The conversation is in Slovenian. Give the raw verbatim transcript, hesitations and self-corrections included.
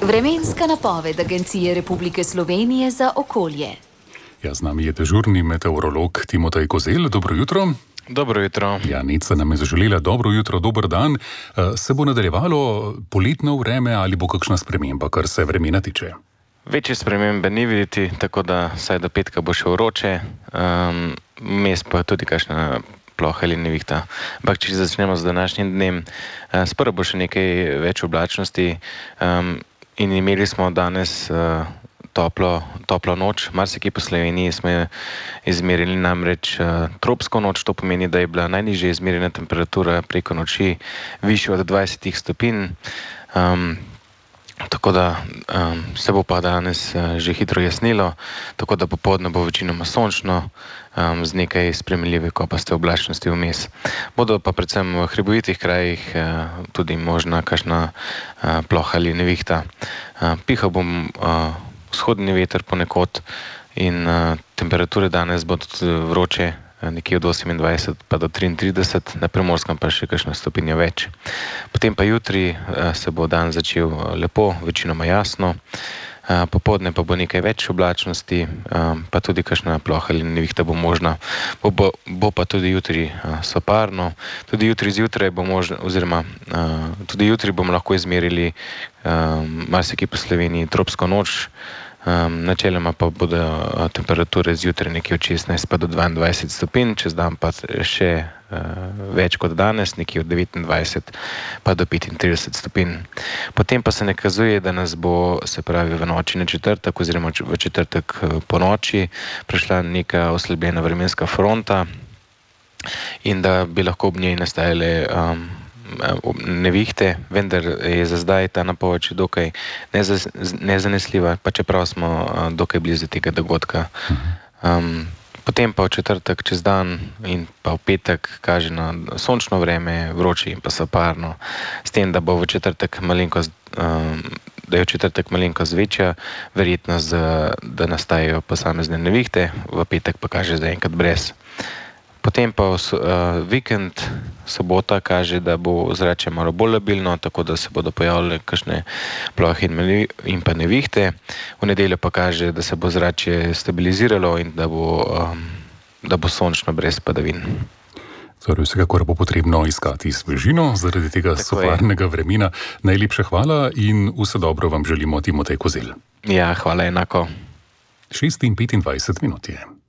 Vremenska napoved Agencije Republike Slovenije za okolje. Ja, z nami je dežurni meteorolog Timotej Kozelj. Dobro jutro. Dobro jutro. Ja, Nica nam je zaželela dobro jutro, dober dan. Se bo nadaljevalo poletno vreme ali bo kakšna sprememba, kar se vremena tiče? Večje spremembe ni videti, tako da saj do petka bo še vroče, um, mes pa tudi kakšna ploha ali nevihta. Ampak če začnemo z današnjim dnem, uh, sprva bo še nekaj več oblačnosti um, in imeli smo danes uh, toplo, toplo noč. Marsikje po Sloveniji smo izmerili namreč uh, tropsko noč, to pomeni, da je bila najnižja izmerjena temperatura preko noči višja od dvajset stopinj. Um, Tako da um, se bo pa danes uh, že hitro jasnilo, tako da popoldne bo večinoma sončno, um, z nekaj sprejemljive kopaste oblačnosti vmes. Bodo pa predvsem v hribovitih krajih uh, tudi možna kakšna uh, ploha ali nevihta. Uh, pihal bom uh, vzhodni veter ponekod in uh, temperature danes bodo tudi vroče, nekje od osemindvajset pa do triintrideset, na Primorskem pa še kakšna stopinja več. Potem pa jutri se bo dan začel lepo, večinoma jasno, popoldne pa bo nekaj več oblačnosti, pa tudi kakšna ploha ali nevihta bo možna. Bo, bo, bo pa tudi jutri soparno, tudi jutri zjutraj bo možno, oziroma tudi jutri bomo lahko izmerili marsikje po Sloveniji tropsko noč. Um, načeloma pa bodo uh, temperature zjutraj nekje od šestnajst pa do dvaindvajset stopinj, čez dan pa še uh, več kot danes, nekje od devetindvajset pa do petintrideset stopinj. Potem pa se nakazuje, da nas bo, se pravi, v noči na četrtek oziroma v četrtek po noči prišla neka oslabljena vremenska fronta in da bi lahko ob njej nastajale um, nevihte, vendar je za zdaj ta napoved še dokaj nezanesljiva, pa čeprav smo dokaj blizu tega dogodka. Um, potem pa v četrtek čez dan in pa v petek kaže na sončno vreme, vroče in pa soparno, s tem, da bo v četrtek malenkost, um, da je v četrtek malenkost večja verjetnost, da nastajajo posamezne nevihte, v petek pa kaže zaenkrat brez. Potem pa uh, vikend, sobota kaže, da bo ozračje malo bolj labilno, tako da se bodo pojavile kakšne plohe in, in pa nevihte. V nedeljo pa kaže, da se bo ozračje stabiliziralo in da bo, um, da bo sončno brez padavin. Torej, vsekakor bo potrebno iskati svežino zaradi tega soparnega vremena. Najlepša hvala in vse dobro vam želimo, Timotej Kozelj. Ja, hvala enako. šest in petindvajset minut je.